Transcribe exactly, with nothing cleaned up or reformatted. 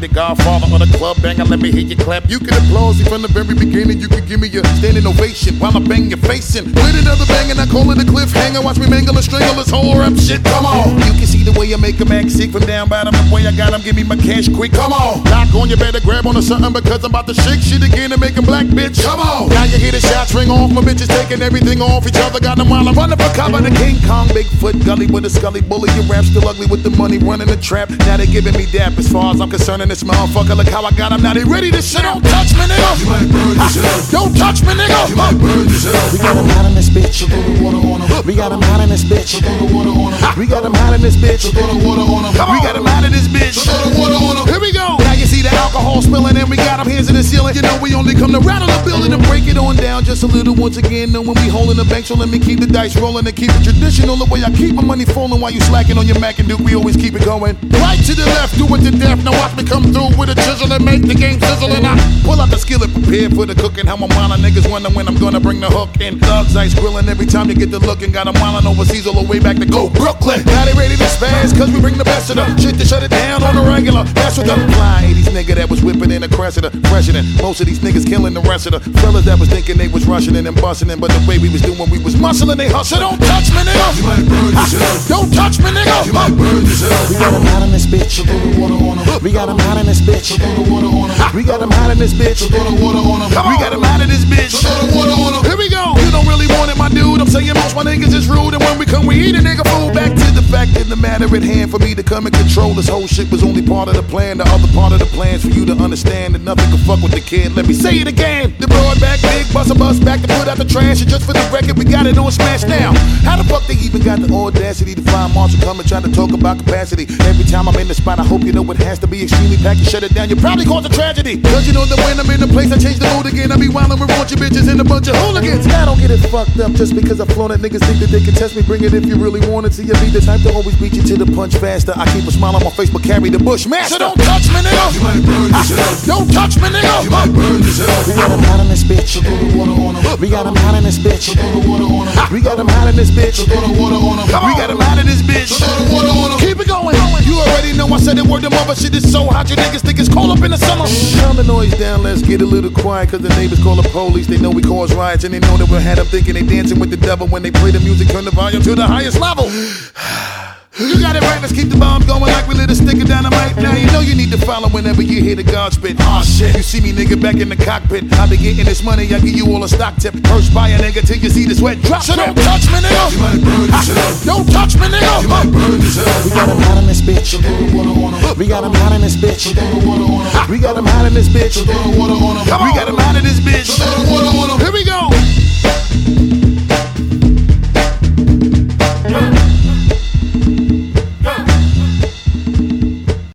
the godfather of the club banger. Let me hear you clap. You can applaud me from the very beginning. You can give me a standing ovation while I bang your face in. With another bang and I call it a cliffhanger. Watch me mangle and strangle this whole rap shit. Come on. You can see the way I make 'em act sick from down bottom. The way I got 'em, give me my cash quick. Come on. Lock on, you better grab on to something because I'm about to shake shit again and make 'em black, bitch. Come on. Now you hear the shots ring off. My bitches taking everything off each other. Got 'em while I'm running for cover. The King Kong, Bigfoot, gully with a scully bully. Your rap still ugly with the money running the trap. Now they giving me dap. As far as I'm concerned in this motherfucker, look how I got 'em. Now they ready to shit. Don't touch me, nigga. You might burn yourself. Don't touch me, nigga. You might burn yourself. We got 'em hot in this bitch. Throw the water on 'em. We got 'em hot in this bitch. Throw the water on 'em. We got 'em hot in this bitch. Throw the water on 'em. We got 'em hot in this bitch. Throw the water on 'em. Here we go. Now you see the alcohol spilling and we got 'em hands in the ceiling. You know we only come to rattle the building and break it on down just a little once again. Knowing we holding the bank, so let me keep the dice rolling and keep it traditional. The way I keep my money falling while you slacking on your Mac and Duke, we always keep it going. Right to the left, do it to death. Now watch me come through with a chisel and make the game sizzle. And I pull out the skillet, prepared for the cooking. How I'm wildin', niggas wonder when I'm gonna bring the hook in. Thugs ice grilling every time you get the lookin'. Got 'em wildin' overseas all the way back to go Brooklyn. Now they ready to spaz, cause we bring the best of them. Shit to shut it down on the regular. That's what the fly eighties nigga that was whipping in the Cressida. President, most of these niggas killing the rest of the fellas that was thinking they was rushing in and busting in. But the way we was doing, we was muscling, they hustle. Don't touch me, nigga. You might burn yourself. Don't touch me, nigga. You might burn yourself. We got 'em hot in this bitch. Throw the water on 'em. We got 'em hot in this bitch. Throw the water on 'em. We got 'em hot in this bitch. Throw the water on 'em. We got 'em hot in this bitch. Throw the water on 'em. Here we go. You don't really want it, my dude. I'm saying most my niggas is rude, and when we come, we eat a nigga food. Back to the fact in the matter at hand, for me to come and control this whole shit was only part of the plan. The other part of the plan's for you to understand that nothing can fuck with the kid. Let me say it again. The broad back, big bust a bus back to put out the trash, and just for the record, we got it on smash now. How the fuck they even got the audacity to find Marshall come and try to talk about capacity? Every time I'm in the spot, I hope you know it has to be extremely packed. You shut it down, you probably cause a tragedy. Cause you know that when I'm in the place, I change the mood again. I be wildin' with raunchy bitches and a bunch of hooligans. I don't get it fucked up just because I've flown it. Niggas think that they can test me. Bring it if you really want it. See, you be the type to always beat you to the punch faster. I keep a smile on my face, but carry the bush master. So don't touch me, nigga. You might burn yourself. Don't touch me, nigga. You might burn yourself. We got 'em hot in this bitch. Throw the water on 'em. We got 'em hot in this bitch. Throw the water on 'em. We got 'em hot in this bitch. Throw the water on 'em. We got 'em hot in this bitch. Throw the water on 'em. Keep it going. You already know I said it word to mother. Shit is so hot, you niggas think it's cold up in the summer. Calm the noise down, let's get a little quiet. Cause the neighbors call the police. They know we cause riots, and they know that we had them thinking they dancing with the devil. When they play the music, turn the volume to the highest level. You got it right, let's keep the bomb going like we lit a stick of dynamite. Now you know you need to follow whenever you hear the God spit. Aw oh, shit, you see me nigga back in the cockpit. I be getting this money, I give you all a stock tip. First buy a nigga till you see the sweat drop. So don't touch me, nigga. You might burn yourself. Don't touch me, nigga. You might burn yourself. We got 'em hot in this bitch. Throw the water on 'em. We got 'em hot in this bitch. Throw the water on 'em. We got 'em hot in this bitch. Throw the water on 'em. We got 'em hot in this bitch. Throw the water on 'em. Here we go.